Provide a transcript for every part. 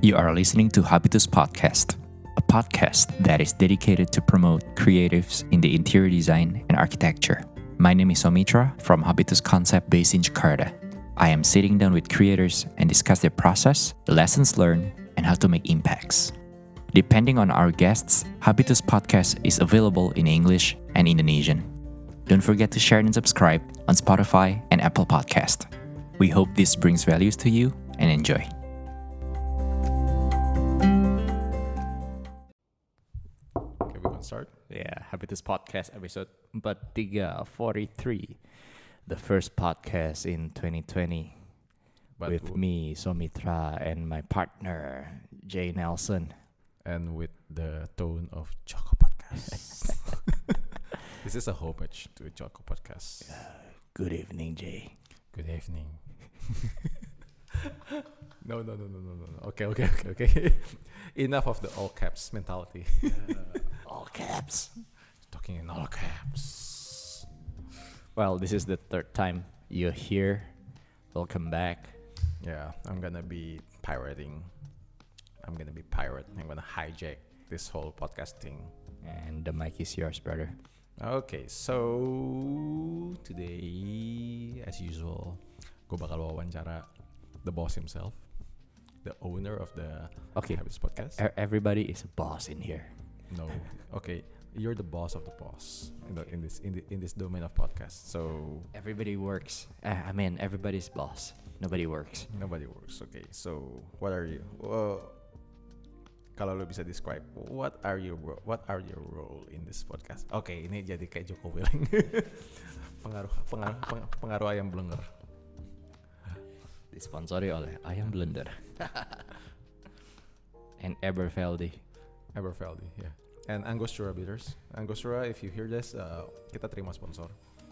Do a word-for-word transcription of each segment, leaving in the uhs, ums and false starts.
You are listening to Habitus Podcast, a podcast that is dedicated to promote creatives in the interior design and architecture. My name is Omitra from Habitus Concept based in Jakarta. I am sitting down with creators and discuss their process, the lessons learned, and how to make impacts. Depending on our guests, Habitus Podcast is available in English and Indonesian. Don't forget to share and subscribe on Spotify and Apple Podcast. We hope this brings values to you and enjoy. Okay, we can start. Yeah, Habitus Podcast episode tiga forty-three, the first podcast in twenty twenty But with w- me, Somitra, and my partner, Jay Nelson. and with the tone of Choco Podcast. This is a homage to Choco Podcast. Good evening, Jay. Good evening. no, no, no, no, no, no. no. Okay, okay, okay, okay. Enough of the all caps mentality. All caps. Talking in all caps. Well, this is the third time you're here. Welcome back. Yeah, I'm gonna be pirating. I'm gonna be pirate. I'm gonna hijack this whole podcast thing. And the mic is yours, brother. Okay, so today, as usual, gue bakal wawancara the boss himself, the owner of the Okay. Habits Podcast. E- Everybody is a boss in here. No, okay, you're the boss of the boss in, the, in this in, the, in this domain of podcast. So Everybody works. Uh, I mean, everybody's boss. Nobody works. nobody works. Okay, so what are you? Well, kalau lo bisa describe, what are your ro- what are your role in this podcast? Oke, ini jadi kayak Joko Willing. pengaruh pengaruh peng- pengaruh ayam blenger. Disponsori oleh Ayam Blender. And Eberfeldi. Eberfeldi, yeah. And Angostura Bitters. Angostura, if you hear this, uh, kita terima sponsor.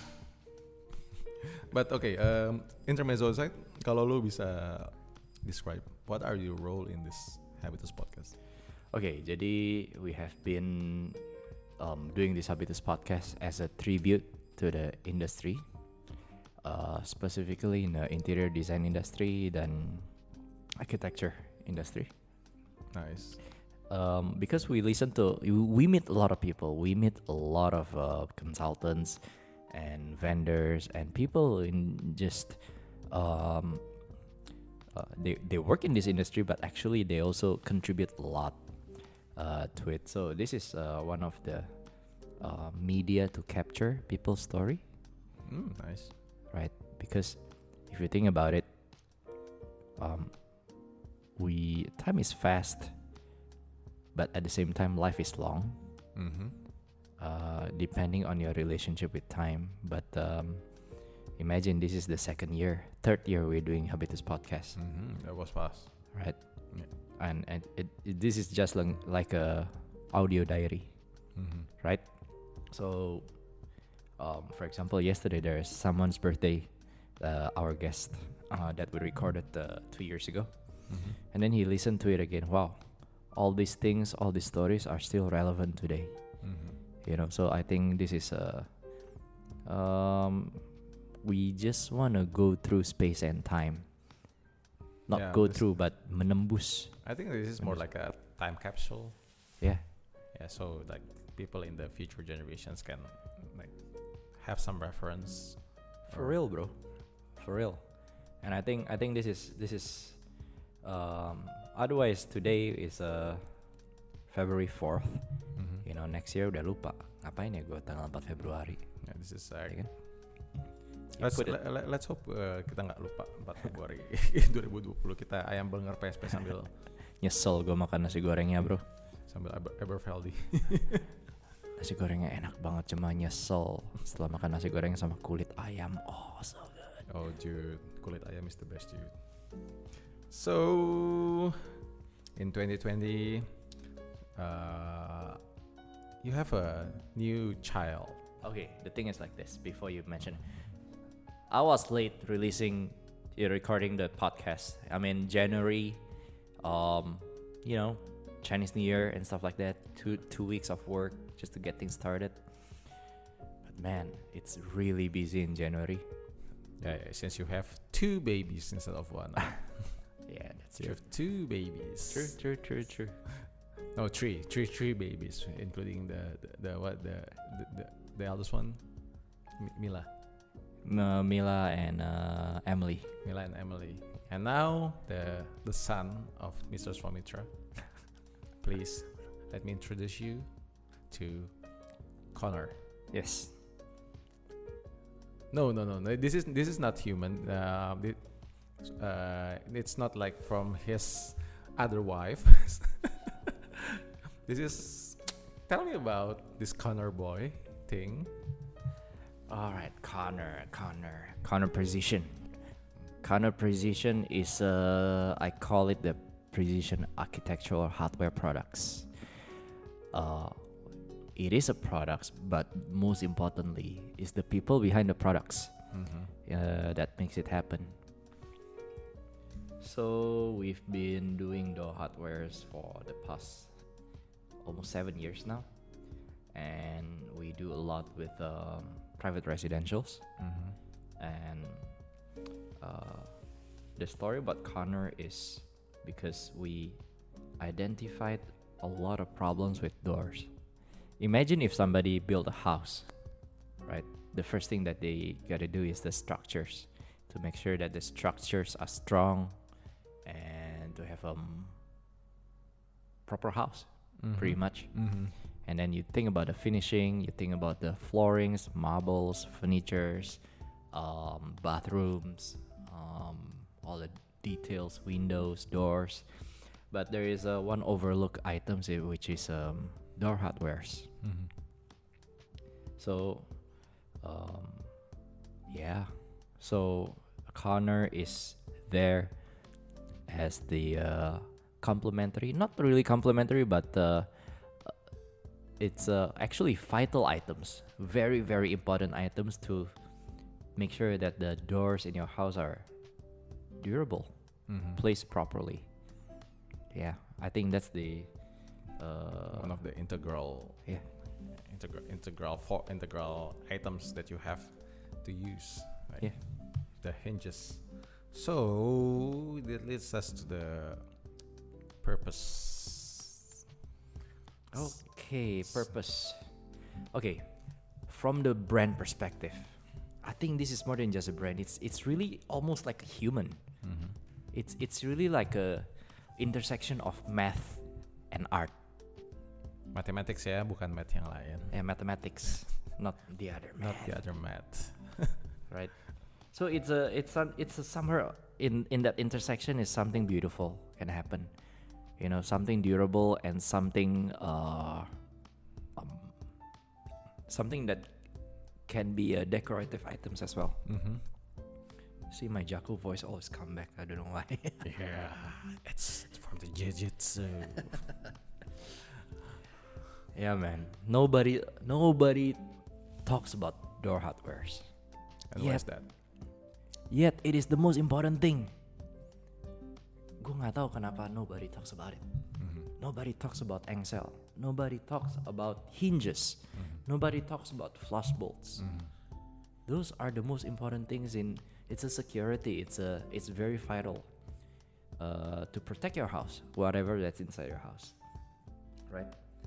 But okay, um, intermezzo aside, kalau lu bisa describe, what are your role in this Habitus Podcast? Okay, jadi we have been um, doing this Habitus Podcast as a tribute to the industry, uh, specifically in the interior design industry dan architecture industry. Nice. Um, because we listen to, we meet a lot of people. We meet a lot of uh, consultants and vendors and people in just um, uh, they they work in this industry, but actually they also contribute a lot uh, to it. So this is uh, one of the uh, media to capture people's story, Mm, nice. right? Because if you think about it, um, we time is fast, but at the same time life is long. Mm-hmm. Uh, depending on your relationship with time. But um, imagine this is the second year, third year we're doing Habitus Podcast, Mm-hmm. That was fast. right? Yeah. And, and it, it, this is just like, like a audio diary, Mm-hmm. right? So, um, for example, yesterday there's someone's birthday, uh, our guest uh, that we recorded uh, two years ago. Mm-hmm. And then he listened to it again. Wow, all these things, all these stories are still relevant today. Mm-hmm. You know, so I think this is a um we just want to go through space and time, not Yeah, go this- through but menembus. I think this is more like a time capsule. Yeah, Yeah, so like people in the future generations can like have some reference. for or- real, bro, for real. And I think I think this is this is um otherwise today is uh February fourth. Mhm. You know, next year udah lupa ngapain ya gue tanggal empat Februari, Yeah, this is uh, ya kan? let's Put it- le- le- let's hope uh, kita nggak lupa empat Februari dua ribu dua puluh kita ayam blenger P S P sambil Nyesel gue makan nasi gorengnya, bro. sambil Aber- Eberfeldi. Nasi gorengnya enak banget, cuma nyesel setelah makan nasi goreng sama kulit ayam. Oh, so good. Oh dude, kulit ayam is the best dude. So in twenty twenty, uh, you have a new child. Okay, the thing is like this. Before you mention it, I was late releasing, uh, recording the podcast. I mean January, um, you know, Chinese New Year and stuff like that. Two two weeks of work just to get things started. But man, it's really busy in January. Yeah, yeah, since you have two babies instead of one. Yeah, that's You true. have two babies. True, true, true, true. No, three, three, three babies, including the the, the what the the, the the eldest one, Mi- Mila, Uh, Mila and uh, Emily. Mila and Emily, and now the the son of Mister Swamitra. Please let me introduce you to Connor. Yes. No, no, no, no. This is this is not human. Uh, it, uh, it's not like from his other wife. This is. Tell me about this Connor boy thing. All right, Connor, Connor, Connor Precision. Connor Precision is uh, I call it the Precision Architectural Hardware Products. Uh, it is a product, but most importantly, is the people behind the products Mm-hmm. uh, that makes it happen. So we've been doing door hardwares for the past almost seven years now, and we do a lot with um, private residentials. Mm-hmm. And uh, the story about Connor is because we identified a lot of problems with doors. Imagine if somebody built a house, right? The first thing that they gotta do is the structures, to make sure that the structures are strong and to have a um, proper house, pretty much. Mm-hmm. And then you think about the finishing, you think about the floorings, marbles, furnitures, um, bathrooms, um, all the details, windows, doors. But there is uh, one overlooked item, eh, which is um, door hardwares. Mm-hmm. So, um, yeah. So Connor is there as the uh, complementary, not really complementary, but uh, it's uh, actually vital items, very, very important items to make sure that the doors in your house are durable, Mm-hmm. placed properly. Yeah, I think that's the uh, One of the integral, yeah. integral, integral, for integral items that you have to use. Right? Yeah. The hinges. So that leads us to the purpose. Okay, purpose. Okay, from the brand perspective, I think this is more than just a brand. It's it's really almost like a human. Mm-hmm. It's it's really like a intersection of math and art. Mathematics ya, bukan math yang lain. And mathematics, not the other Not math, the other math. right? So it's a it's a, it's a somewhere in in that intersection is something beautiful can happen, you know, something durable and something uh, um, something that can be uh, decorative items as well. Mm-hmm. See, my Jaco voice always come back. I don't know why. Yeah, it's from the jiu-jitsu. Yeah, man. Nobody nobody talks about door hardwares. And Yeah. why is that? Yet it is the most important thing. Gue nggak tahu kenapa nobody talks about it. Mm-hmm. Nobody talks about engsel. Nobody talks about hinges. Mm-hmm. Nobody talks about flush bolts. Mm-hmm. Those are the most important things in. It's a security. It's a. It's very vital. Uh, to protect your house, whatever that's inside your house, right?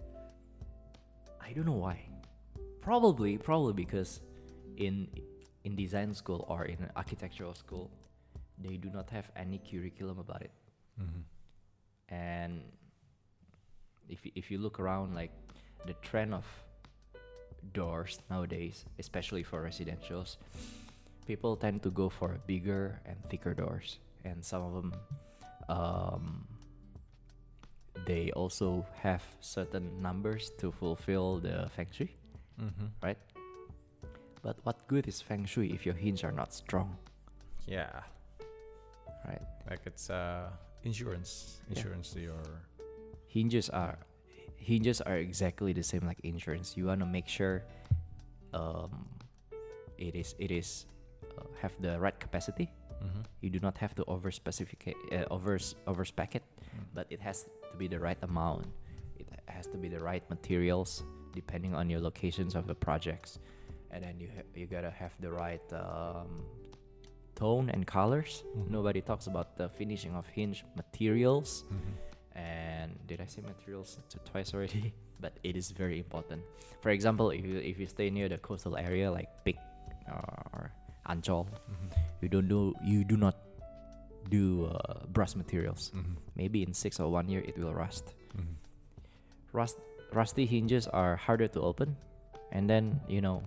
I don't know why. Probably, probably because in in design school or in architectural school, they do not have any curriculum about it. Mm-hmm. And if y- if you look around, like the trend of doors nowadays, especially for residentials, people tend to go for bigger and thicker doors, and some of them, um, they also have certain numbers to fulfill the feng shui, Mm-hmm. right? But what good is feng shui if your hinges are not strong, Yeah, right? like it's uh insurance, Yeah. insurance to your. Hinges are hinges are exactly the same like insurance. You want to make sure um, it is it is uh, have the right capacity. Mm-hmm. You do not have to over specific uh, over over spec it, Mm. but it has to be the right amount. It has to be the right materials depending on your locations of the projects, and then you ha- you gotta have the right um, tone and colors. Mhm. Nobody talks about the finishing of hinge materials. Mhm. And did I say materials t- twice already? But it is very important. For example, if you if you stay near the coastal area like Pik or Ancol, Mhm. you don't do you do not do uh, brass materials. Mhm. Maybe in six or one year it will rust. Mhm. Rust rusty hinges are harder to open, and then you know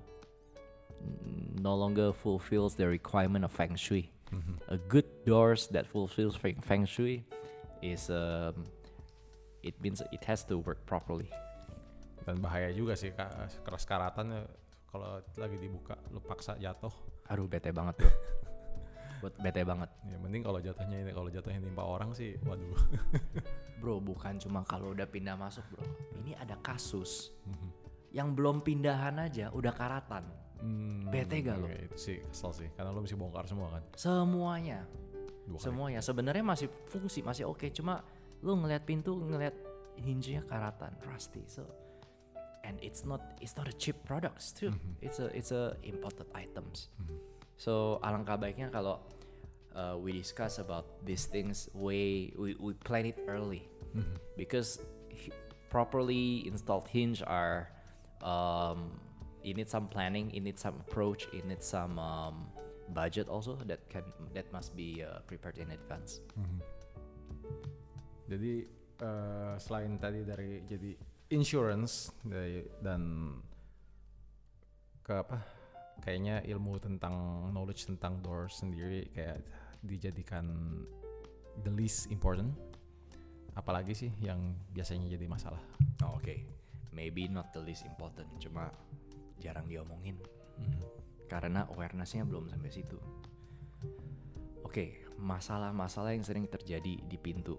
n- no longer fulfills the requirement of feng shui. Mhm. A good doors that fulfills feng, feng shui is um, it means it has to work properly. Dan bahaya juga sih Kak, keras karatan ya, kalau lagi dibuka lu paksa jatuh. Aduh bete banget bro. Buat bete banget. Ya mending kalau jatuhnya ini kalau jatuhnya nimpa orang sih waduh. Bro bukan cuma kalau udah pindah masuk bro. Ini ada kasus Mhm. yang belum pindahan aja udah karatan. Hmm, Bete gak lo? oke, itu sih kesel sih karena lu mesti bongkar semua kan. Semuanya. Dua kali. Semuanya sebenarnya masih fungsi masih oke, cuma lu ngeliat pintu ngeliat hinge-nya karatan, rusty. So and it's not it's not a cheap products too. Mhm. It's a it's a imported items. Mhm. So alangkah baiknya kalau uh, we discuss about these things way we, we plan it early. Mhm. Because hi- properly installed hinge are um, you need some planning, you need some approach, you need some um, budget also that can that must be uh, prepared in advance. Mhm. Jadi eh, selain tadi dari jadi insurance dari, dan ke apa kayaknya ilmu tentang knowledge tentang doors sendiri kayak dijadikan the least important, apalagi sih yang biasanya jadi masalah. Oh, Oke, okay. Maybe not the least important, cuma jarang diomongin Mhm. karena awarenessnya belum sampai situ. Oke, okay, masalah-masalah yang sering terjadi di pintu.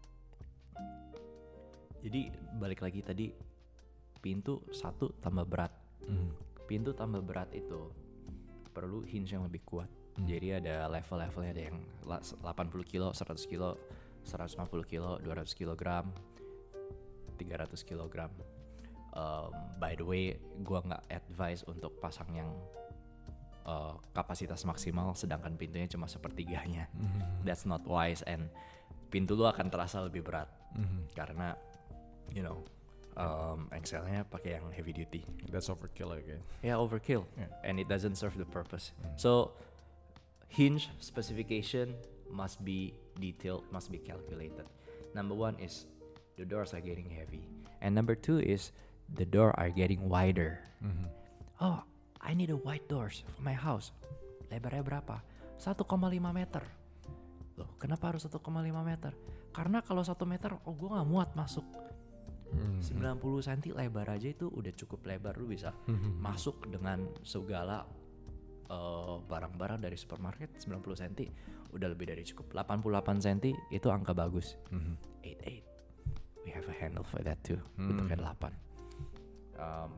Jadi balik lagi tadi, pintu satu tambah berat. Mhm. Pintu tambah berat itu perlu hinge yang lebih kuat. Hmm. Jadi ada level-levelnya, ada yang la- delapan puluh kilo, seratus kilo, seratus lima puluh kilo, dua ratus kilogram, tiga ratus kilogram. Um, by the way, gua nggak advise untuk pasang yang uh, kapasitas maksimal, sedangkan pintunya cuma sepertiganya. Mhm. That's not wise, and pintu lu akan terasa lebih berat Mhm. karena you know um, engselnya pakai yang heavy duty. That's overkill again. Yeah, overkill, Yeah. and it doesn't serve the purpose. Mm. So, hinge specification must be detailed, must be calculated. Number one is the doors are getting heavy, and number two is the door are getting wider. Mhm. Oh, I need a wide doors for my house. Lebarnya berapa? satu koma lima meter. Loh, kenapa harus satu koma lima meter? Karena kalau satu meter, oh gue nggak muat masuk. Mhm. sembilan puluh sentimeter lebar aja itu udah cukup lebar, lu bisa Mhm. masuk dengan segala uh, barang-barang dari supermarket. Sembilan puluh sentimeter udah lebih dari cukup. Delapan puluh delapan sentimeter itu angka bagus. Mhm. Eight eight, we have a handle for that too. Hmm. Bentuknya delapan. Um,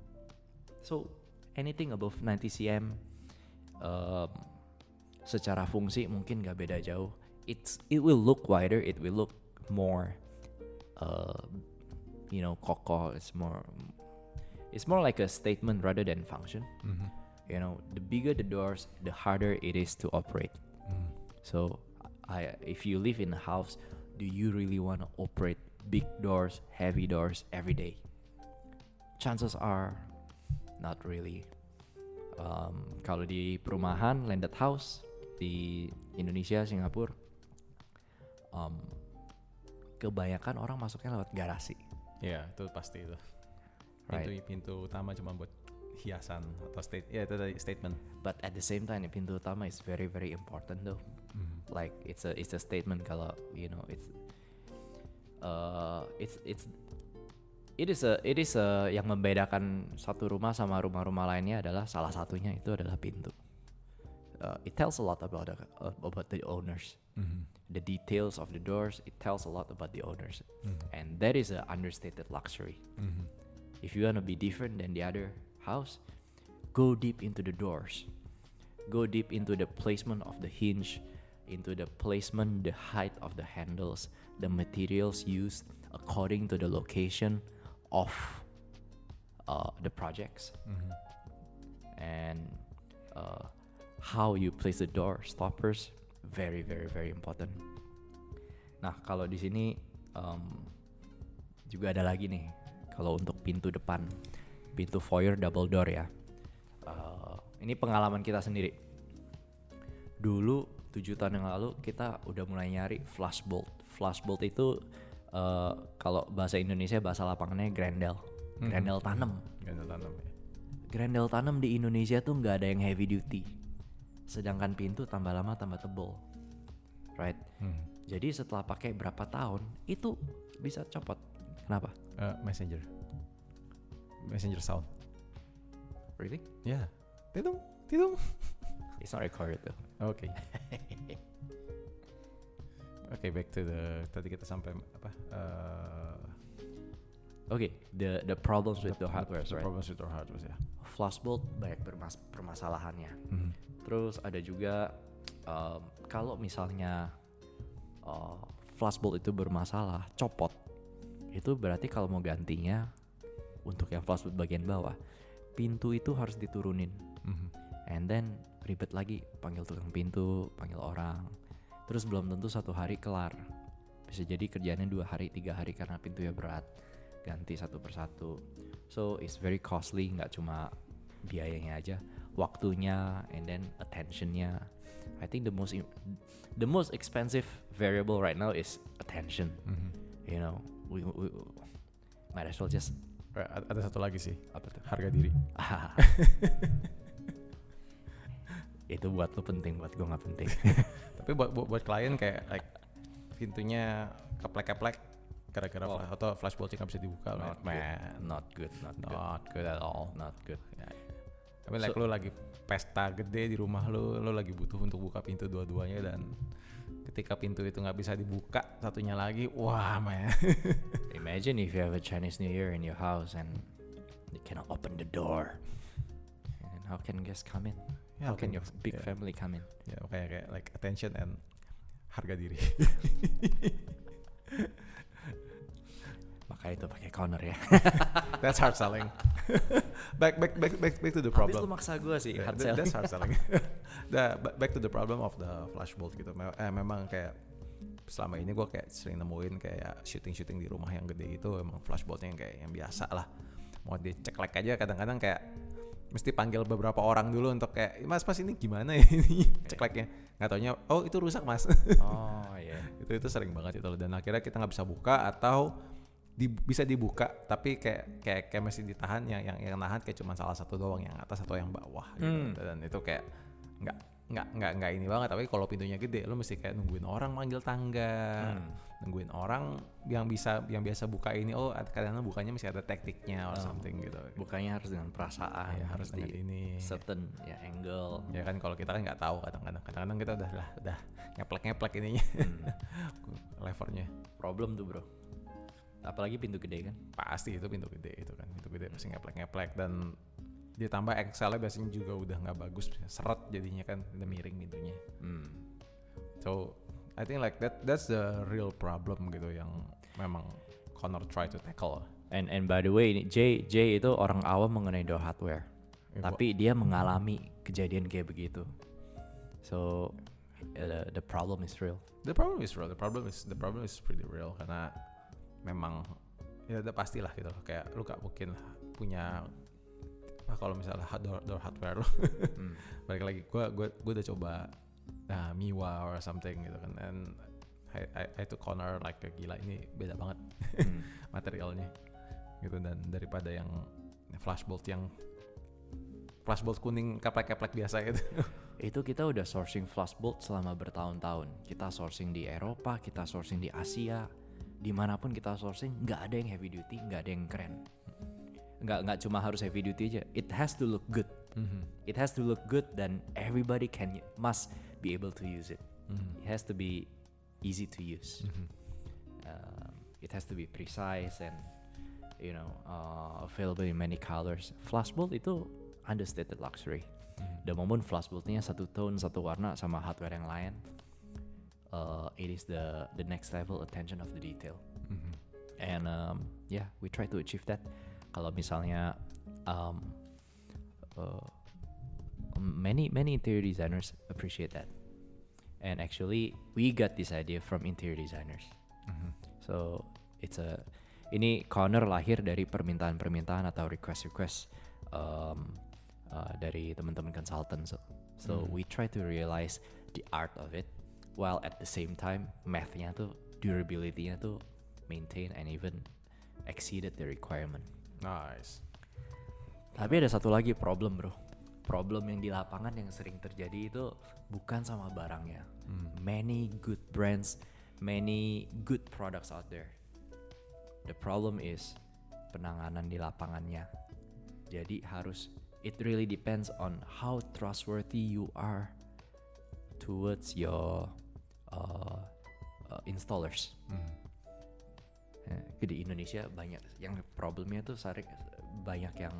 so anything above ninety centimeter um, secara fungsi mungkin gak beda jauh. It's it will look wider, it will look more uh, you know, kokoh. It's more it's more like a statement rather than function. Mhm. You know, the bigger the doors, the harder it is to operate. Mhm. So, I if you live in a house, do you really want to operate big doors, heavy doors every day? Chances are not really. Um, kalau di perumahan, landed house di Indonesia, Singapura, um, kebanyakan orang masuknya lewat garasi. Ya itu pasti itu. Right. Pintu pintu utama cuma buat hiasan atau state ya itu tadi statement. But at the same time, pintu utama is very very important though. Mhm. Like it's a it's a statement kalau you know it's uh it's it's it is a it is a yang membedakan satu rumah sama rumah-rumah lainnya adalah salah satunya itu adalah pintu. Uh, it tells a lot about the, uh, about the owners. Mhm. The details of the doors, it tells a lot about the owners, Mhm. and that is an understated luxury. Mhm. If you wanna be different than the other house, go deep into the doors. Go deep into the placement of the hinge, into the placement, the height of the handles, the materials used according to the location of uh, the projects. Mhm. And uh, how you place the door stoppers, very very very important. Nah kalau di sini um, juga ada lagi nih, kalau untuk pintu depan, pintu foyer double door ya. Uh, ini pengalaman kita sendiri. Dulu tujuh tahun yang lalu kita udah mulai nyari flush bolt. Flush bolt itu uh, kalau bahasa Indonesia bahasa lapangannya grendel. Grendel tanam. Grendel tanam ya. Grendel tanam di Indonesia tuh nggak ada yang heavy duty. Sedangkan pintu tambah lama tambah tebal. Right? Hmm. Jadi setelah pakai berapa tahun itu bisa copot. Kenapa? Uh, messenger. Messenger sound. Really? Ya. Yeah. Tidung, tidung. It's not recorded though. Oke. Okay. Oke, okay, back to the tadi kita sampai apa? Uh, Oke, okay, the the problems with the, the hardware, the right? Problems with the hardware ya. Flush bolt banyak bermas- permasalahannya. Mm-hmm. Terus ada juga um, kalau misalnya uh, flush bolt itu bermasalah, copot, itu berarti kalau mau gantinya untuk yang flush bolt bagian bawah, pintu itu harus diturunin, mm-hmm. and then ribet lagi, panggil tukang pintu, panggil orang, terus belum tentu satu hari kelar, bisa jadi kerjaannya dua hari, tiga hari karena pintunya berat. Ganti satu persatu, so it's very costly. Nggak cuma biayanya aja, waktunya, and then attentionnya. I think the most the most expensive variable right now is attention. Mm-hmm. You know, we, we, we might as well just. Ada satu lagi sih. Apa tuh? Harga diri. Itu buat lo penting, buat gue nggak penting. Tapi buat buat, buat klien kayak like pintunya keplek-keplek gara-gara oh. flash, atau flash boltnya nggak bisa dibuka, not man. Good. Not good, not good, not good at all, not good. Ya. Tapi like so, lo lagi pesta gede di rumah lo, lo lagi butuh untuk buka pintu dua-duanya dan ketika pintu itu nggak bisa dibuka satunya lagi, wah man. Imagine if you have a Chinese New Year in your house and you cannot open the door, and how can guests come in? Yeah, how can your big yeah. family come in? Ya yeah, kayak kayak like attention and harga diri. Maka itu pakai counter ya. That's hard selling. back, back back back back to the problem. Habis lu maksa gue sih yeah, hard that, selling. That's hard selling. the, back to the problem of the flash bolt gitu. Eh, memang kayak selama ini gue kayak sering nemuin kayak syuting-syuting di rumah yang gede itu emang flash boltnya yang kayak yang biasa lah. Mau dicek-lek aja kadang-kadang kayak mesti panggil beberapa orang dulu untuk kayak mas mas ini gimana ya ini cekleknya, nggak taunya oh itu rusak mas. Oh iya. Yeah. itu itu sering banget itu dan akhirnya kita nggak bisa buka atau di, bisa dibuka tapi kayak kayak kayak masih ditahan yang yang yang nahan kayak cuma salah satu doang yang atas atau yang bawah gitu. Hmm. Dan itu kayak nggak nggak nggak nggak ini banget. Tapi kalau pintunya gede lo mesti kayak nungguin orang manggil tangga, hmm. nungguin orang yang bisa yang biasa buka ini. Oh kadang-kadang bukanya masih ada tekniknya or oh. something gitu. Bukanya harus dengan perasaan ya, harus dengan ini certain ya angle ya kan. Kalau kita kan nggak tahu kadang-kadang kadang-kadang kita udah lah udah ngeplek-ngeplek ininya. hmm. levernya problem tuh bro. Apalagi pintu gede kan? Pasti itu pintu gede itu kan. Pintu gede pasti ngeplek-ngeplek dan ditambah Excel-nya biasanya juga udah nggak bagus, seret jadinya kan, udah miring pintunya. Hmm. So I think like that that's the real problem gitu yang memang Connor try to tackle. And and by the way, Jay Jay itu orang awam mengenai door hardware, eh, tapi dia mengalami kejadian kayak begitu. So uh, the problem is real. The problem is real. The problem is the problem is pretty real karena memang ya udah pastilah gitu loh, kayak lu gak mungkin punya apa kalau misalnya door, door hardware lo. hmm. Balik lagi gue gue gue udah coba nah, Miwa or something gitu kan, and I I, I to Connor like gila ini beda banget hmm. materialnya gitu, dan daripada yang flashbolt yang flashbolt kuning keplek-keplek biasa gitu. Itu kita udah sourcing flashbolt selama bertahun-tahun. Kita sourcing di Eropa, kita sourcing di Asia. Dimanapun kita sourcing, nggak ada yang heavy duty, nggak ada yang keren. Nggak nggak cuma harus heavy duty aja. It has to look good. Mm-hmm. It has to look good dan everybody can must be able to use it. Mm-hmm. It has to be easy to use. Mm-hmm. Uh, it has to be precise and you know uh, available in many colors. Flashbolt itu understated luxury. Mm-hmm. The moment flashboltnya satu tone, satu warna sama hardware yang lain. Uh, it is the the next level attention of the detail, mm-hmm. and um, yeah, we try to achieve that. Kalau misalnya um, uh, many many interior designers appreciate that. And actually we got this idea from interior designers. Mhm. So it's a ini corner lahir dari permintaan-permintaan atau request-request um, uh, dari teman-teman consultant. So, so Hmm. we try to realize the art of it, while at the same time math-nya tuh, durability-nya tuh maintain and even exceeded the requirement. Nice. Tapi ada satu lagi problem bro. Problem yang di lapangan yang sering terjadi itu bukan sama barangnya. Hmm. Many good brands, many good products out there. The problem is penanganan di lapangannya. Jadi harus, it really depends on how trustworthy you are towards your uh, uh, installers. Hmm. Ya, di Indonesia banyak yang problemnya tuh sering banyak yang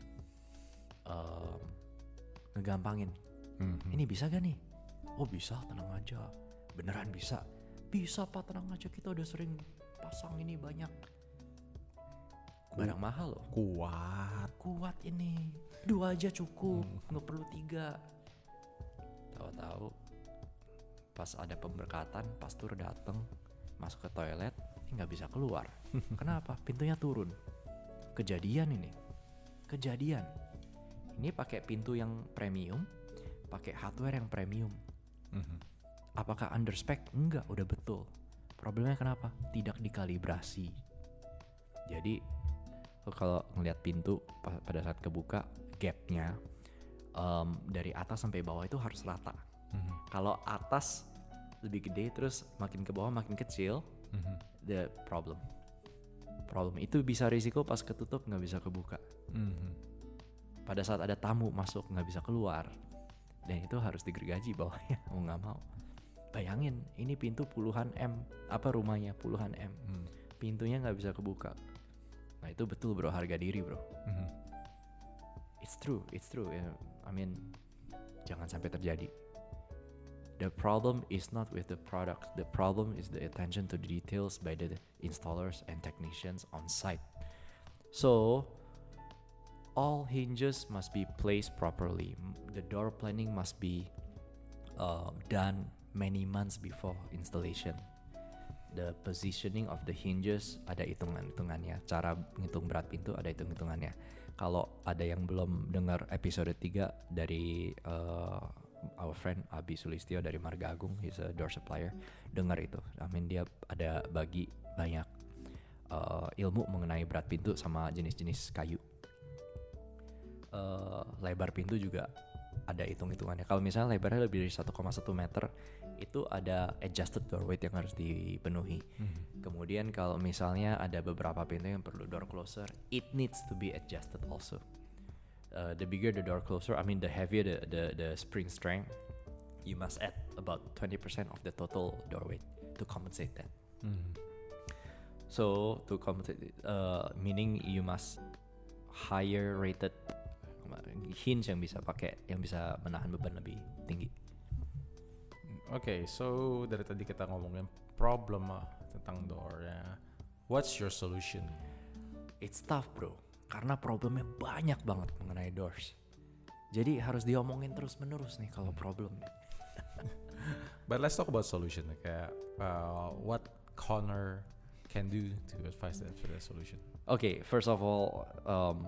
um, ngegampangin. Mhm. Ini bisa gak nih? Oh bisa, tenang aja. Beneran bisa? Bisa pak, tenang aja, kita udah sering pasang ini banyak. Barang mahal loh. Kuat. Kuat ini, dua aja cukup, nggak perlu tiga. Tahu-tahu pas ada pemberkatan, pastor dateng, masuk ke toilet, nggak bisa keluar. Kenapa? Pintunya turun. Kejadian ini, kejadian. Ini pakai pintu yang premium, pakai hardware yang premium. Mhm. Apakah under spec? Enggak, udah betul. Problemnya kenapa? Tidak dikalibrasi. Jadi lo kalau ngelihat pintu pa- pada saat kebuka, gapnya um, dari atas sampai bawah itu harus rata. Mhm. Kalau atas lebih gede terus makin ke bawah makin kecil, Mhm. the problem. Problem itu bisa risiko pas ketutup nggak bisa kebuka. Mhm. Pada saat ada tamu masuk nggak bisa keluar, dan itu harus digergaji bawahnya mau nggak mau. Bayangin ini pintu puluhan M, apa rumahnya puluhan M, Hmm. pintunya nggak bisa kebuka. Nah itu betul bro, harga diri bro. Mhm. It's true, it's true. Yeah. I mean, jangan sampai terjadi. The problem is not with the product. The problem is the attention to the details by the installers and technicians on site. So, all hinges must be placed properly. The door planning must be uh, done many months before installation. The positioning of the hinges ada hitungan-hitungannya. Cara menghitung berat pintu ada hitung-hitungannya. Kalau ada yang belum dengar episode tiga dari uh, our friend Abi Sulistyo dari Marga Agung, he's a door supplier, dengar itu. I mean dia ada bagi banyak uh, ilmu mengenai berat pintu sama jenis-jenis kayu. Uh, lebar pintu juga ada hitung-hitungannya. Kalau misalnya lebarnya lebih dari satu koma satu meter, itu ada adjusted door weight yang harus dipenuhi. Mhm. Kemudian kalau misalnya ada beberapa pintu yang perlu door closer, it needs to be adjusted also. Uh, the bigger the door closer, I mean the heavier the, the, the spring strength, you must add about twenty percent of the total door weight to compensate that. Mhm. So to compensate, uh, meaning you must higher rated hinge yang bisa pakai, yang bisa menahan beban lebih tinggi. Oke, so dari tadi kita ngomongin problem ah, tentang door ya. What's your solution? It's tough bro, karena problemnya banyak banget mengenai doors. Jadi harus diomongin terus menerus nih kalau problemnya. But let's talk about solution. Kayak uh, what Connor can do to advise that for the solution. Okay, first of all, um,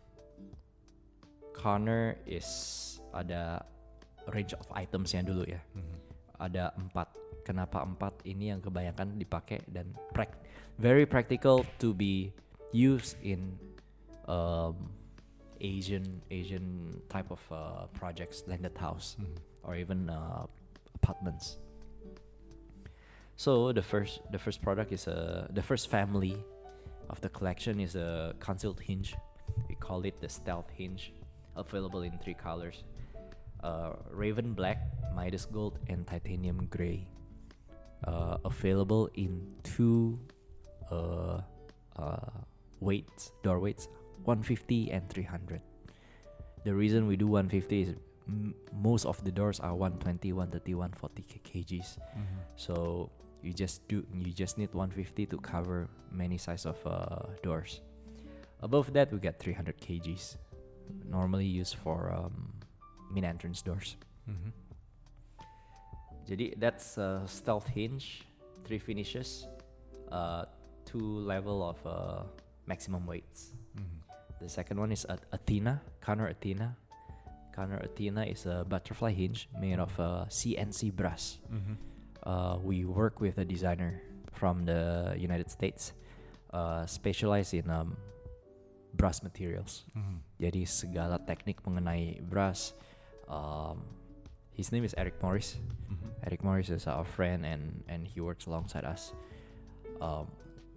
Connor is ada range of itemsnya dulu ya. Mhm. Ada empat. Kenapa empat? Ini yang kebanyakan dipakai dan prac- very practical to be used in um, Asian Asian type of uh, projects, landed house Mhm. or even uh, apartments. So the first the first product is a the first family of the collection is a concealed hinge. We call it the stealth hinge, available in three colors: uh, Raven Black, Midas Gold, and Titanium Gray. Uh, available in two uh, uh, weights, door weights, one fifty and three hundred. The reason we do one fifty is m- most of the doors are one twenty, one thirty, one forty kgs. Mhm. So you just do you just need one fifty to cover many size of uh, doors. Above that we get three hundred kgs, normally used for um, main entrance doors. Mhm. Jadi that's a stealth hinge, three finishes, uh, two level of uh, maximum weights. Mhm. The second one is At- Athena, Connor Athena. Connor Athena is a butterfly hinge made of uh, C N C brass. Mhm. Uh, we work with a designer from the United States, uh, specialized in um, brass materials. Mhm. Jadi segala teknik mengenai brass. Um, his name is Eric Morris. Mhm. Eric Morris is our friend and and he works alongside us. Um,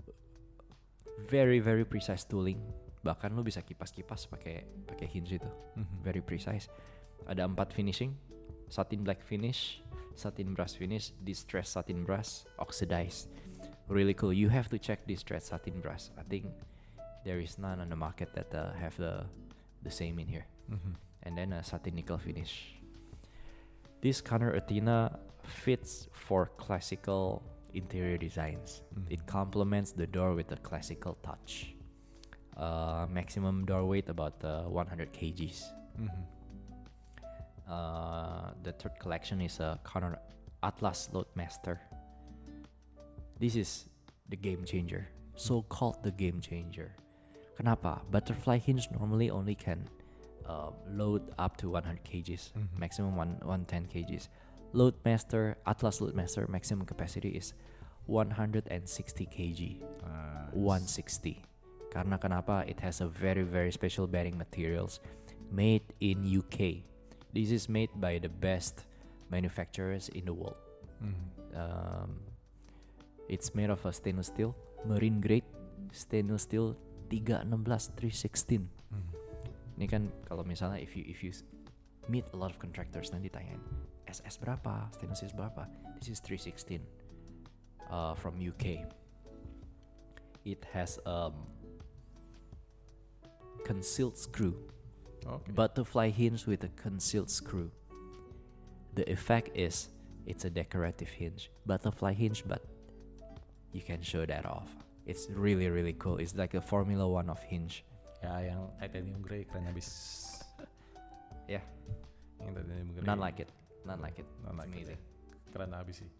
very very precise tooling. Bahkan lu bisa kipas-kipas pakai pakai hinge itu. Mhm. Very precise. Ada empat finishing, satin black finish, satin brass finish, distressed satin brass, oxidized. Really cool. You have to check distressed satin brass. I think there is none on the market that uh, have the the same in here. Mhm. And then a satin nickel finish. This Connor Athena fits for classical interior designs. Mhm. It complements the door with a classical touch. Uh, maximum door weight about uh, one hundred kilograms. Mhm. Uh, the third collection is a Connor Atlas Loadmaster. This is the game changer, so called the game changer. Kenapa? Butterfly hinge normally only can uh, load up to one hundred kilograms, Mhm. maximum one one ten kilograms. Loadmaster Atlas Loadmaster maximum capacity is one hundred sixty kilograms, Nice. one sixty. Karena kenapa? It has a very very special bearing materials made in U K. This is made by the best manufacturers in the world. Mhm. Um, it's made of a stainless steel, marine grade stainless steel three sixteen, three sixteen. Mhm. Ini kan kalau misalnya if you if you s- meet a lot of contractors nanti tanyain S S berapa, stainless steel berapa? This is three sixteen uh, from U K. It has um concealed screw, Okay. butterfly hinge with a concealed screw. The effect is it's a decorative hinge, butterfly hinge, but you can show that off. It's really really cool. It's like a Formula One of hinge. Ya yang titanium grey keren habis. Yeah, Yang titanium grey. none like it, none like it. None It's like it, amazing. Keren habis sih.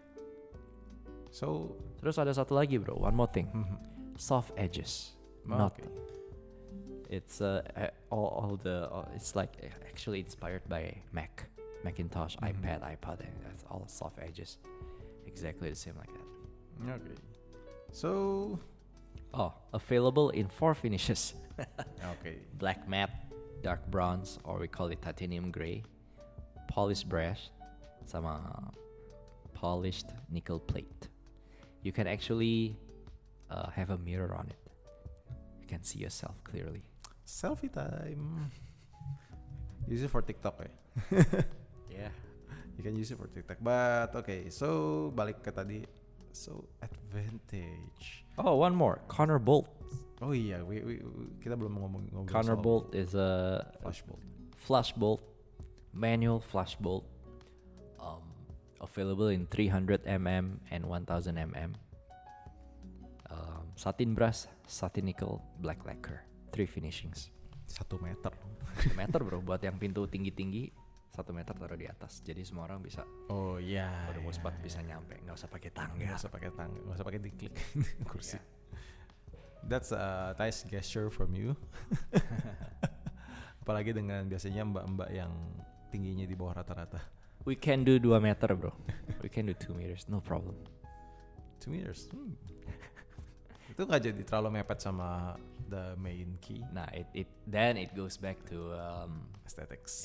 So, Terus ada satu lagi bro, one more thing, mhm. soft edges. Oh, Not okay. it's uh, uh, all all the uh, it's like uh, actually inspired by Mac, Macintosh, Mhm. iPad, iPod. And that's all soft edges, exactly the same like that. Okay. So, Oh, available in four finishes: okay. black matte, dark bronze, or we call it titanium gray, polished brass, sama polished nickel plate. You can actually uh, have a mirror on it. You can see yourself clearly. Selfie time. Use it for TikTok ya. Yeah. You can use it for TikTok. But okay, so balik ke tadi. So advantage. Oh, one more. Connor Bolt. Oh iya, we, we, we- kita belum ngomong ngomong Connor soal Bolt is a flash bolt. flash bolt, manual flash bolt, um, available in three hundred millimeter and one thousand millimeter. Um, satin brass, satin nickel, black lacquer, three finishings. Satu meter. Satu meter bro, buat yang pintu tinggi-tinggi, satu meter taruh di atas. Jadi semua orang bisa, Oh iya. pada iya, mau spot iya. bisa nyampe, nggak usah pakai Nggak tangga. usah pakai tangga, nggak usah pakai diklik kursi. Yeah. That's a nice gesture from you. Apalagi dengan biasanya mbak-mbak yang tingginya di bawah rata-rata. We can do two meter bro. We can do two meters, no problem. Two meters. Hmm. Itu nggak jadi terlalu mepet sama the main key. Nah, it it then it goes back to um, Aesthetics.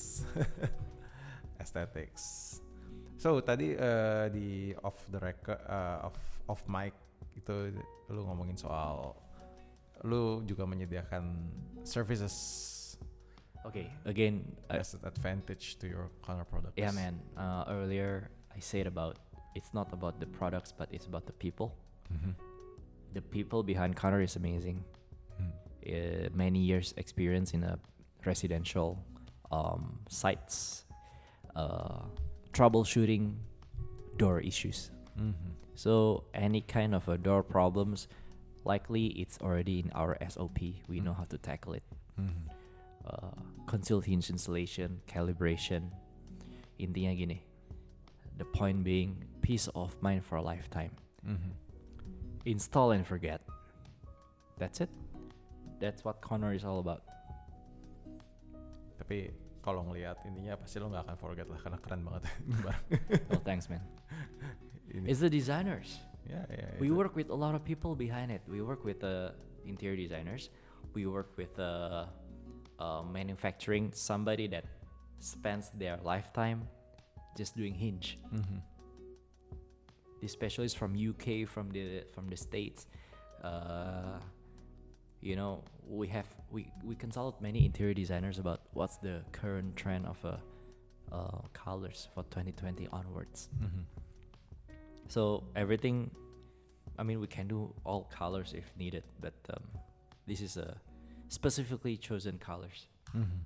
Aesthetics. So tadi uh, di off the record, uh, off off mic itu lu ngomongin soal lu juga menyediakan services okay again. Uh, as an advantage to your Connor products. Yeah, man. Uh, earlier I said about it's not about the products, but it's about the people. Mhm. The people behind Connor is amazing. Mhm. Uh, many years experience in a residential um, sites, uh, troubleshooting door issues. Mhm. So any kind of a door problems, likely it's already in our S O P. We know how to tackle it. Mhm. uh, concealed hinge installation, calibration. Intinya gini, the point being peace of mind for a lifetime. Mm-hmm. Install and forget. That's it. That's what Connor is all about. Tapi kalau ngelihat intinya pasti lo nggak akan forget lah karena keren banget. Oh, thanks man. Ini. It's the designers. Yeah, yeah. We itu. work with a lot of people behind it. We work with the uh, interior designers. We work with uh, uh, manufacturing, somebody that spends their lifetime just doing hinge. Mm-hmm. The specialists from U K, from the from the States. Uh, you know, we have we, we consult many interior designers about what's the current trend of uh, uh, colors for twenty twenty onwards. Mm-hmm. So everything, I mean, we can do all colors if needed, but um, this is a specifically chosen colors. Mm-hmm.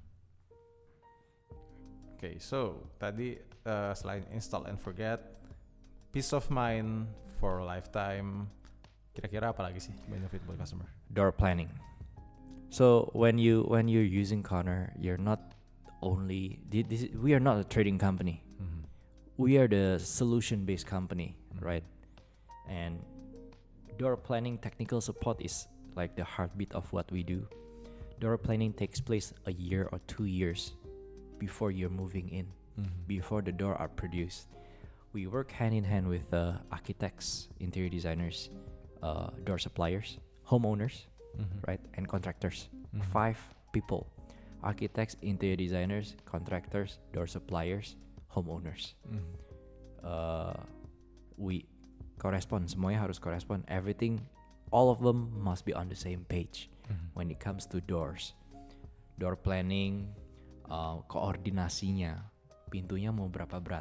Okay, so tadi uh, selain install and forget, peace of mind for a lifetime, kira-kira apa lagi sih benefit buat customer? Door planning. So when you when you're using Connor, you're not only this, we are not a trading company. Mm-hmm. We are the solution-based company, Mm-hmm. right? And door planning technical support is like the heartbeat of what we do. Door planning takes place a year or two years before you're moving in, Mm-hmm. before the door are produced. We work hand in hand with uh, architects, interior designers, uh, door suppliers, homeowners, Mm-hmm. right, and contractors. Mhm. Five people: architects, interior designers, contractors, door suppliers, homeowners. Mm-hmm. Uh, we correspond, semuanya harus correspond. Everything, all of them must be on the same page Mm-hmm. when it comes to doors. Door planning, uh, koordinasinya, pintunya mau berapa berat?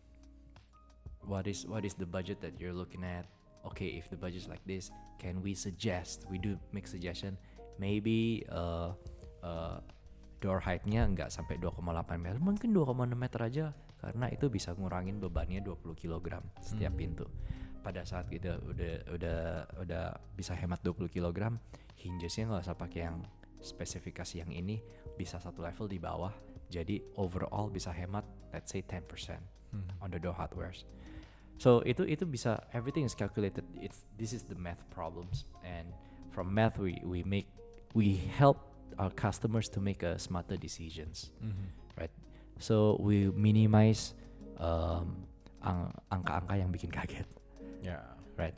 What is what is the budget that you're looking at? Okay, if the budget is like this, can we suggest? We do make suggestion. Maybe uh, uh, door height-nya nggak sampai dua koma delapan meter, mungkin dua koma enam meter aja, karena itu bisa ngurangin bebannya dua puluh kilogram setiap Hmm. pintu. Pada saat kita udah udah udah bisa hemat dua puluh kilogram, hingesnya nggak usah pakai yang spesifikasi yang ini, bisa satu level di bawah. Jadi overall bisa hemat, let's say ten percent Hmm. on the door hardwares. So itu itu bisa, everything is calculated. It's this is the math problems, and from math we we make we help our customers to make a smarter decisions, Mm-hmm. right? So we minimize um, ang- angka-angka yang bikin kaget, Yeah. right?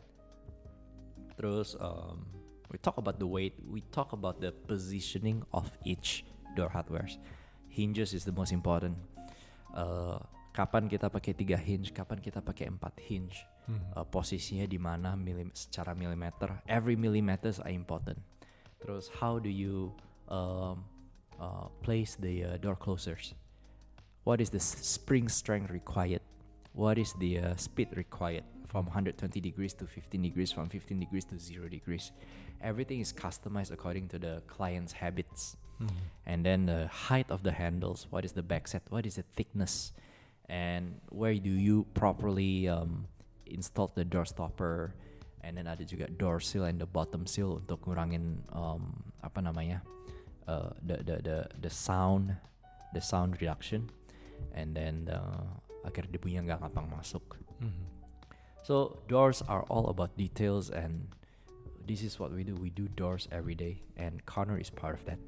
Terus um, we talk about the weight, we talk about the positioning of each door hardwares. Hinges is the most important. Uh, kapan kita pakai tiga hinge, kapan kita pakai empat hinge, Mm-hmm. uh, posisinya di mana milim- secara milimeter. Every millimeters are important. Terus how do you um, uh, place the uh, door closers? What is the s- spring strength required? What is the uh, speed required from one hundred twenty degrees to fifteen degrees, from fifteen degrees to zero degrees? Everything is customized according to the client's habits. Mm-hmm. And then the height of the handles, what is the backset, what is the thickness, and where do you properly um, install the door stopper, and then ada juga door seal and the bottom seal untuk ngurangin um, apa namanya uh, the, the the the sound the sound reduction, and then uh, agar debunya nggak gampang masuk. Mm-hmm. So doors are all about details, and this is what we do. We do doors every day, and Connor is part of that.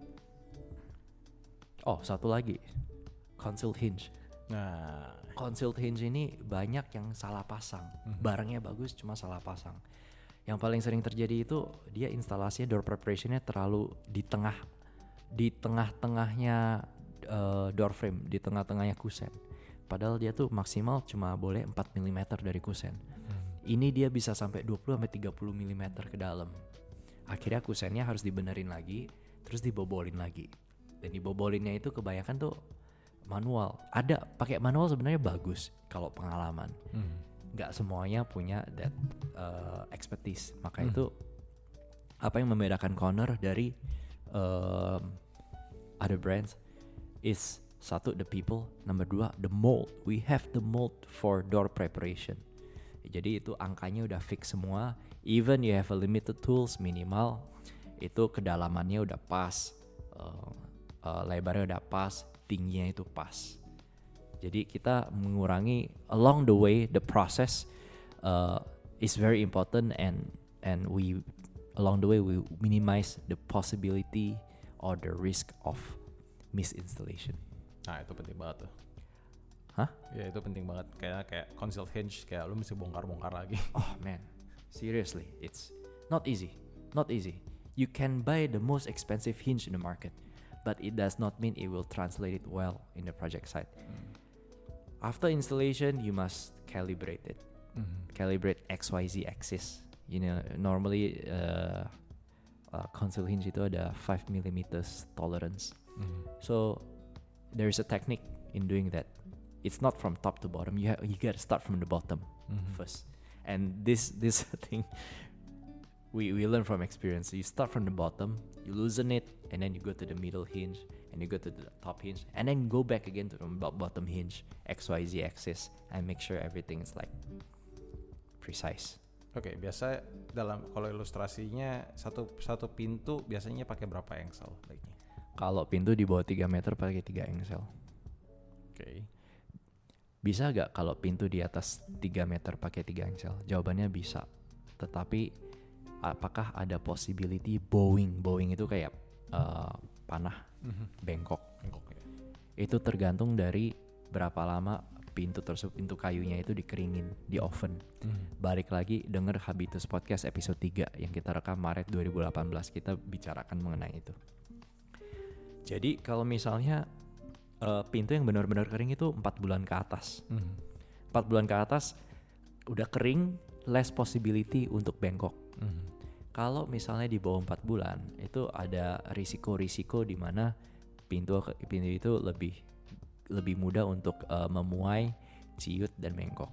Oh, satu lagi, concealed hinge. Nah, Concealed hinge ini banyak yang salah pasang. Mhm. Barangnya bagus, cuma salah pasang. Yang paling sering terjadi itu dia instalasinya, door preparationnya terlalu di tengah, di tengah-tengahnya uh, door frame, di tengah-tengahnya kusen. Padahal dia tuh maksimal cuma boleh empat milimeter dari kusen. mm-hmm. Ini dia bisa sampai dua puluh sampai tiga puluh milimeter ke dalam. Akhirnya kusennya harus dibenerin lagi, terus dibobolin lagi. Dan dibobolinnya itu kebanyakan tuh manual. Ada pakai manual sebenarnya bagus kalau pengalaman. Mm-hmm. Nggak semuanya punya that uh, expertise. Maka Hmm. itu apa yang membedakan Connor dari um, other brands is satu, the people. Number dua, the mold. We have the mold for door preparation. Jadi itu angkanya udah fix semua. Even you have a limited tools, minimal, itu kedalamannya udah pas. Uh, uh, lebarnya udah pas, tingginya itu pas. Jadi kita mengurangi along the way the process uh, is very important and and we along the way we minimize the possibility or the risk of misinstallation. Nah itu penting banget tuh. Hah? Ya itu penting banget. Kayak kayak concealed hinge kayak lu mesti bongkar-bongkar lagi. Oh man, seriously, it's not easy, not easy. You can buy the most expensive hinge in the market, but it does not mean it will translate it well in the project site. Hmm. After installation, you must calibrate it. Mm-hmm. Calibrate X Y Z axis. You know, normally uh, uh, concealed hinge itu ada five millimeters tolerance. Mm-hmm. So there is a technique in doing that. It's not from top to bottom. You ha- you got to start from the bottom mm-hmm. first. And this this thing we we learn from experience. So you start from the bottom, you loosen it, and then you go to the middle hinge, and you go to the top hinge, and then go back again to the bottom hinge, X Y Z axis, and make sure everything is like precise. Oke, okay, biasa dalam kalau ilustrasinya satu satu pintu biasanya pakai berapa engsel baiknya? Kalau pintu di bawah tiga meter pakai tiga engsel. Oke. Okay. Bisa gak kalau pintu di atas tiga meter pakai tiga engsel? Jawabannya bisa. Tetapi apakah ada possibility bowing? Bowing itu kayak uh, panah, mm-hmm. bengkok. Bengkok ya. Itu tergantung dari berapa lama pintu tersebut, pintu kayunya itu dikeringin di oven. Mm-hmm. Balik lagi denger Habitus Podcast episode tiga yang kita rekam Maret dua ribu delapan belas, kita bicarakan mengenai itu. Jadi kalau misalnya Uh, pintu yang benar-benar kering itu empat bulan ke atas. Mm-hmm. empat bulan ke atas udah kering, less possibility untuk bengkok. Mm-hmm. Kalau misalnya di bawah empat bulan itu ada risiko-risiko di mana pintu pintu itu lebih lebih mudah untuk uh, memuai, ciut dan bengkok.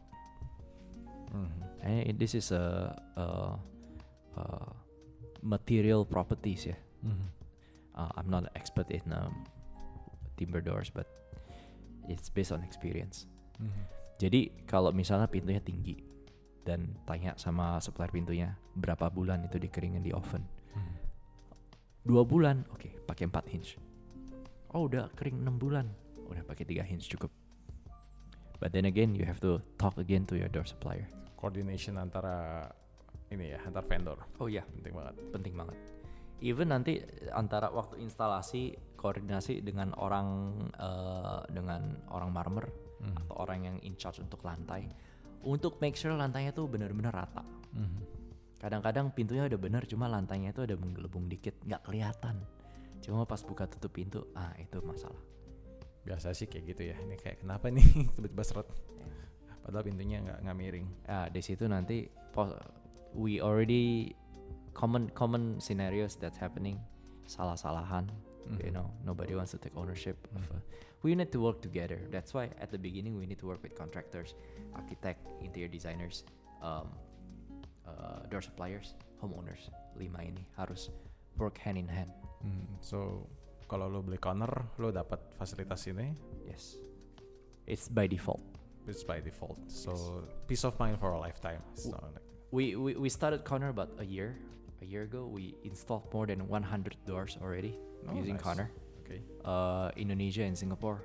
Mm-hmm. And this is a, a, a material properties ya. Mm-hmm. Uh, I'm not an expert in um, timber doors, but it's based on experience. Mm-hmm. Jadi kalau misalnya pintunya tinggi dan tanya sama supplier pintunya berapa bulan itu dikeringin di oven, mm-hmm. dua bulan, oke, okay, pakai empat hinge. Oh udah kering enam bulan, udah pakai tiga hinge cukup. But then again, you have to talk again to your door supplier. Coordination antara ini ya, antar vendor. Oh iya, penting banget. Penting banget. Even nanti antara waktu instalasi koordinasi dengan orang uh, dengan orang marmer mm-hmm. atau orang yang in charge untuk lantai untuk make sure lantainya tuh benar-benar rata. Mm-hmm. Kadang-kadang pintunya udah benar cuma lantainya itu ada menggelembung dikit, nggak kelihatan. Cuma pas buka tutup pintu, ah itu masalah. Biasa sih kayak gitu ya. Ini kayak kenapa nih tiba-tiba seret. Padahal pintunya nggak nggak miring. Ah di situ nanti pos- we already common common scenarios that's happening, salah-salahan, mm-hmm. you know, nobody wants to take ownership mm-hmm. of a, we need to work together. That's why at the beginning we need to work with contractors, architect, interior designers, um, uh, door suppliers, homeowners. Lima ini harus work hand in hand. Mm, so kalau lo beli corner, lo dapat fasilitas ini? Yes, it's by default. It's by default. So yes. Peace of mind for a lifetime. It's not like we, we we started corner about a year. A year ago, we installed more than one hundred doors already oh, using nice. Connor. Okay. Uh, Indonesia and Singapore.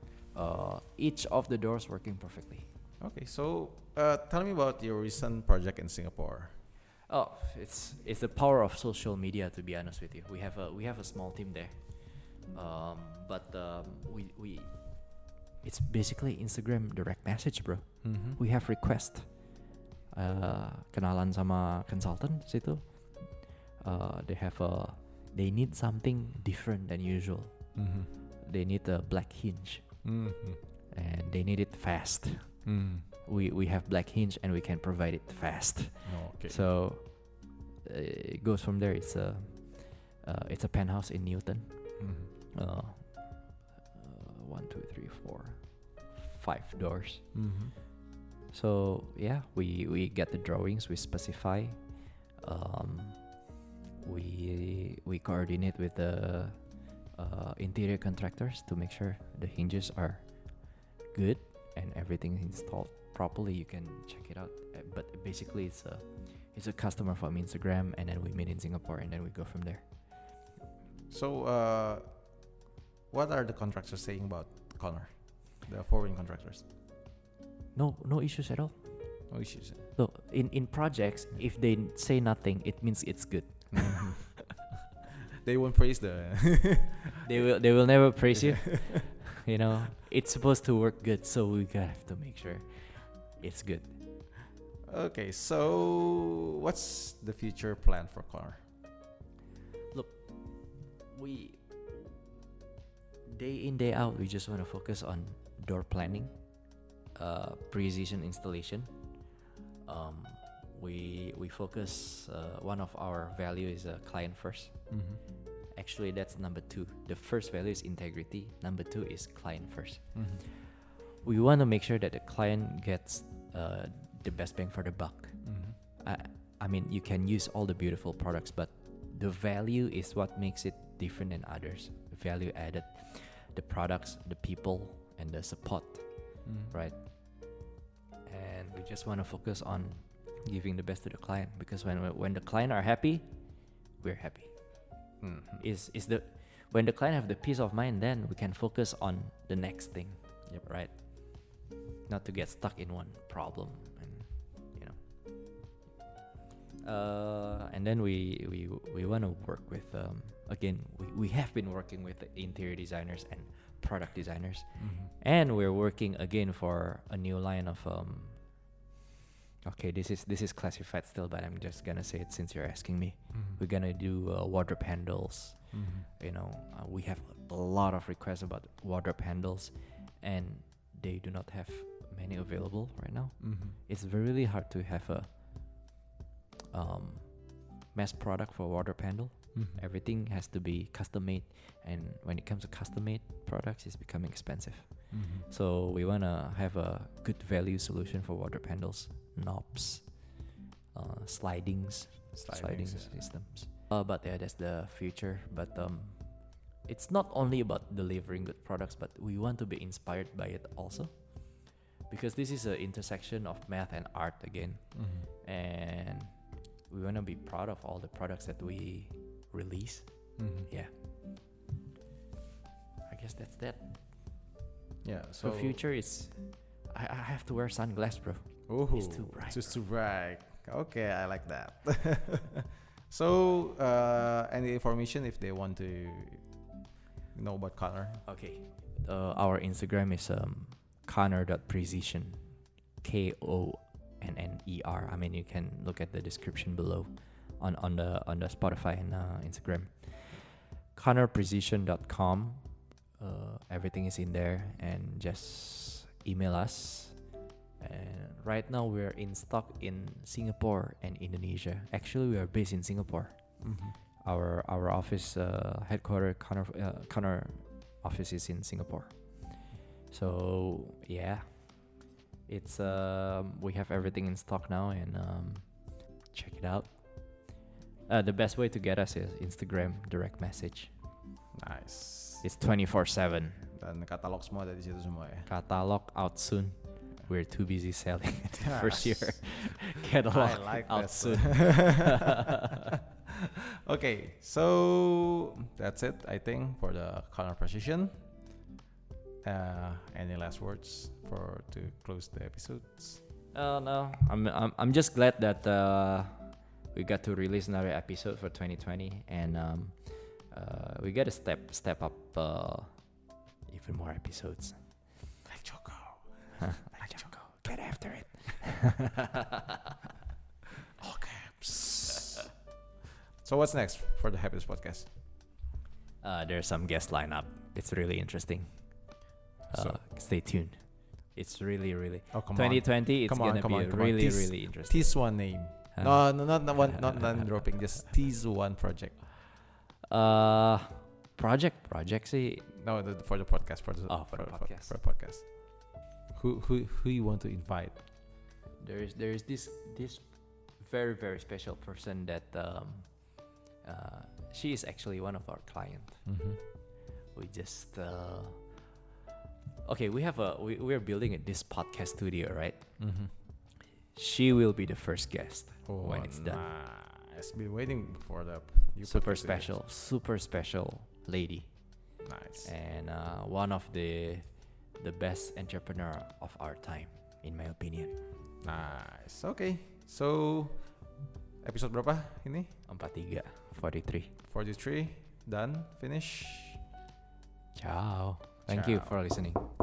Uh, each of the doors working perfectly. Okay, so uh, tell me about your recent project in Singapore. Oh, it's it's the power of social media. To be honest with you, we have a we have a small team there, um, but um, we we it's basically Instagram direct message, bro. Mm-hmm. We have request. Uh, kenalan sama consultant situ. Uh, they have a they need something different than usual. Mm-hmm. They need a black hinge, mm-hmm. and they need it fast. Mm. We we have black hinge and we can provide it fast. Oh, okay. So uh, it goes from there. It's a uh, it's a penthouse in Newton. Mm-hmm. Uh, uh, one, two, three, four, five doors. Mm-hmm. So yeah, we we get the drawings. We specify. Um, we we coordinate with the uh, interior contractors to make sure the hinges are good and everything is installed properly. You can check it out. Uh, but basically, it's a it's a customer from Instagram, and then we meet in Singapore, and then we go from there. So uh, what are the contractors saying about Connor? The foreign contractors. No, no issues at all. No issues. Look, in, in projects, if they say nothing, it means it's good. They won't praise the. They will they will never praise you. You know, it's supposed to work good, so we gotta have to make sure it's good. Okay, so what's the future plan for Connor? We day in day out we just want to focus on door planning, uh, precision installation. Um, we we focus. Uh, one of our value is a uh, client first. Mm-hmm. Actually, that's number two. The first value is integrity. Number two is client first. Mm-hmm. We want to make sure that the client gets uh, the best bang for the buck. Mm-hmm. I I mean, you can use all the beautiful products, but the value is what makes it different than others. Value added, the products, the people, and the support, mm. right? And we just want to focus on giving the best to the client, because when when the client are happy, we're happy. Mm-hmm. Is is the when the client have the peace of mind, then we can focus on the next thing. Yep. Right. Not to get stuck in one problem, and you know. Uh, and then we we we want to work with um. Again, we, we have been working with interior designers and product designers, mm-hmm. and we're working again for a new line of um. Okay, this is this is classified still, but I'm just gonna say it since you're asking me. Mm-hmm. We're gonna do uh, wardrobe handles. Mm-hmm. You know, uh, we have a lot of requests about wardrobe handles, and they do not have many available right now. Mm-hmm. It's really hard to have a um, mass product for wardrobe handle. Mm-hmm. Everything has to be custom made, and when it comes to custom made products, it's becoming expensive. Mm-hmm. So we wanna have a good value solution for wardrobe handles, knobs, uh, slidings, sliding Slidings, yeah. systems. Uh, but yeah, that's the future. But um, it's not only about delivering good products, but we want to be inspired by it also, because this is an intersection of math and art again, Mm-hmm. and we want to be proud of all the products that we release. Mm-hmm. Yeah. I guess that's that. Yeah. So So future is, I, I have to wear sunglasses, bro. Ooh, It's too bright, It's too bright. Okay, I like that. So, uh, any information if they want to know about Connor? Okay. Uh, our Instagram is um Connor.precision, K O N N E R. I mean, you can look at the description below on, on the on the Spotify and uh, Instagram. Connor Precision dot com. Uh, everything is in there, and just email us. And right now we're in stock in Singapore and Indonesia. Actually, we are based in Singapore. Mm-hmm. Our our office uh, headquarter Connor uh, Connor office is in Singapore. So yeah, it's um we have everything in stock now, and um, check it out. Uh, the best way to get us is Instagram direct message. Nice. It's twenty-four seven. Dan katalog semua ada di situ semua ya. Catalog out soon. We're too busy selling it first year. I Catalog like out that. soon. Okay, so that's it, I think, for the Connor Precision. Uh, any last words for to close the episodes? Oh no, I'm I'm I'm just glad that uh, we got to release another episode for twenty twenty, and um, uh, we got to step step up uh, even more episodes. Like Choco. Like Choco, get after it. Okay. So what's next for the Happiness Podcast? Uh, there's some guest lineup. It's really interesting. Uh, So- stay tuned. It's really really. Oh, come twenty on. twenty. It's Come on, gonna come be on, come on. really Tease- really interesting. Tease one name. Huh? No, no, not not one, not none dropping. Just tease one project. Uh, project project see. No, the, for the podcast. For the Oh, for the podcast. For, the podcast. Who who who you want to invite? There is there is this this very very special person that um, uh, she is actually one of our client. Mm-hmm. We just uh, okay. We have a we we are building a, this podcast studio, right? Mm-hmm. She will be the first guest Oh, when it's done. nice. Been waiting for the new Super podcast special, super special lady. Nice. and uh, one of the the best entrepreneur of our time, in my opinion. Nice. Okay. So episode berapa ini? forty-three, forty-three. forty-three. Done. Finish. Ciao. Thank you Ciao. for listening.